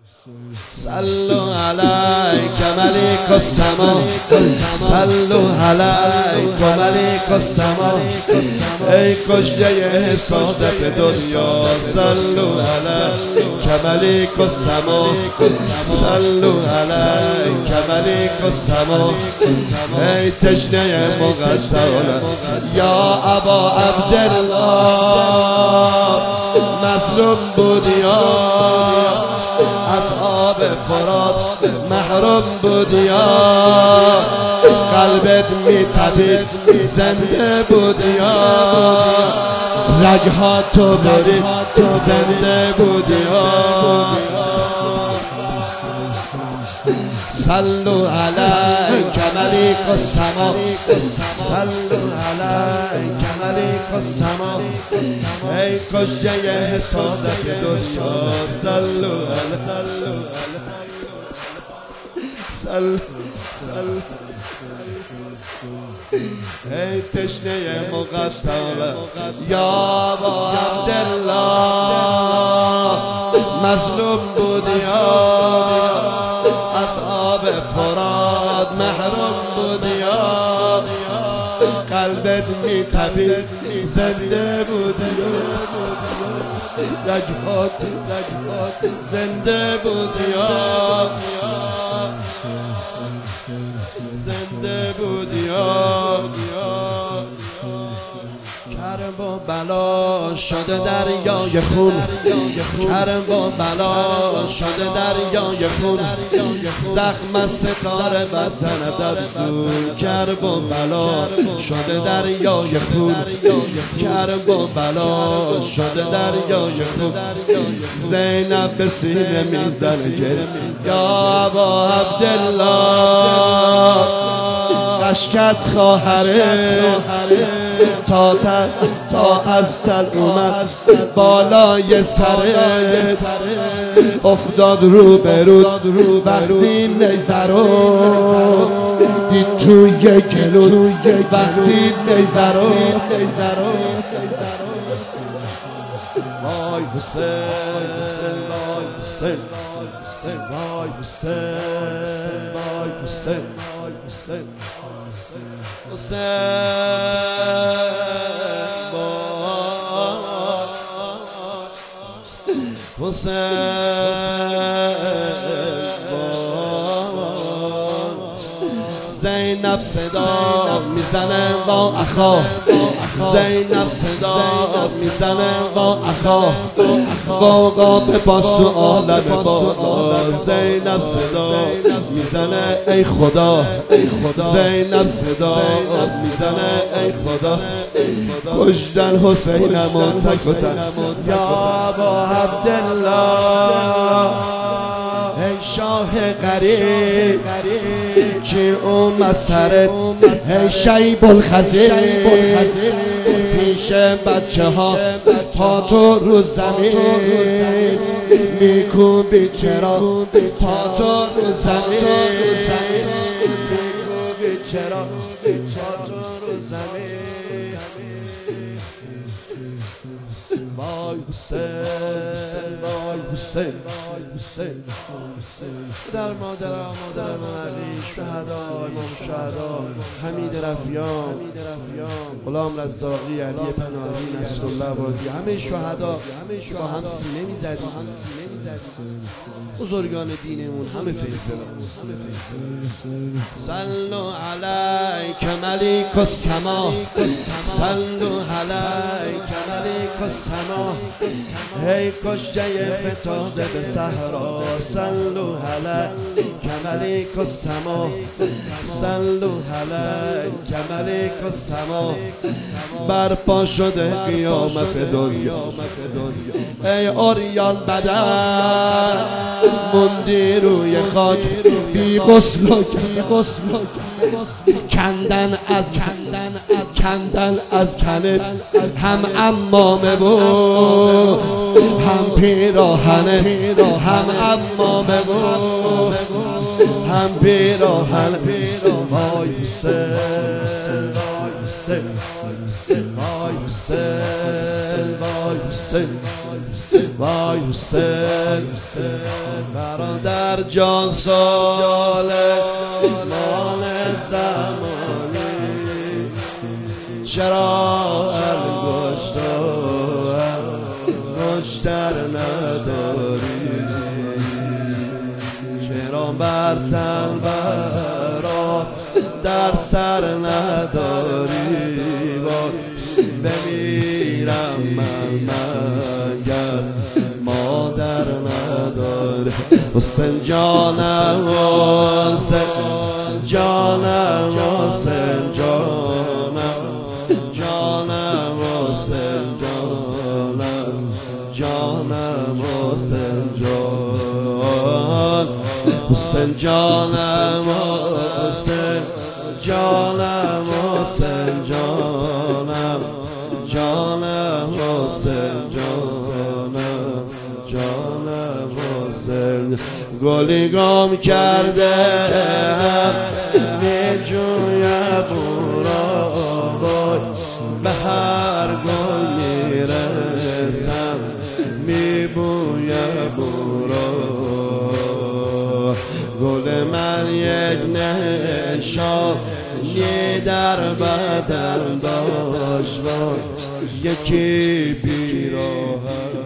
صلوا عليك ملك السماء، صلوا عليك ملك السماء، ای کشته سعادت دنیا. صلوا عليك ملك السماء، صلوا عليك ملك السماء، ای تشنه مقتل یا ابا عبدالله. مظلوم بودی اصحاب فرات، محروم بودی قلبت میتپید، زنده بودی رگها تو برید، زنده بودی. صلوا عليك ملك السماء، صلوا عليك ملك السماء، ای کشته سعادت دنیا. صلوا ای تشنه مقتل یا ابا عبدالله. مظلوم بودی اصحاب فرات، محروم بودی قلبت میتپید، زنده بودی رگهات زنده بودی، زنده بودی. کرب و بلا شده دریای خون، کرب و بلا شده دریای خون، زخم از ستاره بزند افزون. کرب و بلا شده دریای خون، کرب و بلا شده دریای خون. زینب به سینه میزنه که یا ابا عبدالله. اشکت خواهره تا از تل اومد بالای سرت، افتاد رو به رو وقتی نیزه رو دید توی گلو، وقتی نیزه رو. وای حسین، وای حسین، وای حسین، وای حسین، زینب صدا میزنه با اخا، زینب صدا میزنه با اخا، قوقا بپاس تو عالم بالا. زینب صدا میزنه ای خدا، زینب صدا میزنه ای خدا. کشتن حسینم تک و تن یا ابا عبدالله. ای شاه غریب چی اومد سرت، ای شیب الخزیر پیش بچه ها پا تو رو زمین میکوبی، چرا پا تو رو زمین میکوبی، چرا پا تو رو زمین. وای حسین، وای حسین، وای حسین. در مادرم علی شهدا، امام شهدا حمید رفیان، غلام رزاقی، علی پناهی، نصرالله بازی، همه شهدا با هم سینه میزدیم. بزرگان دینمون همه فیض بدن. صلوا علیک ملک السماء، صلوا علیک ملک السماء، ای کشته فتاده به صحرا. صلوا علیک ملک السماء، صلوا علیک ملک السماء، برپا شده قیامت دنیا. ای اوریان بدن موندی روی خاک، بی غسل و کندن از تنت، هم عمامه و هم پیراهنه، هم عمامه و هم پیراهنه. وای حسین، وای حسین، وای حسین، وای حسین، وای حسین. برادر جان ساله مال زمانی چرا انگشتر نداری چرا بر تن برا در سر نداری بمیرم من مگر مادر نداره حسین جانم حسین جانم حسین جانم جانم حسین جانم جانم حسین جان حسین جانم حسین جانم حسین جانم جانم حسین جانم جانم حسین گلی گم کرده میجویم او را به هر گل میرسم میبویم او را گل من یک نشانی در بدن داشت یکی پیراهن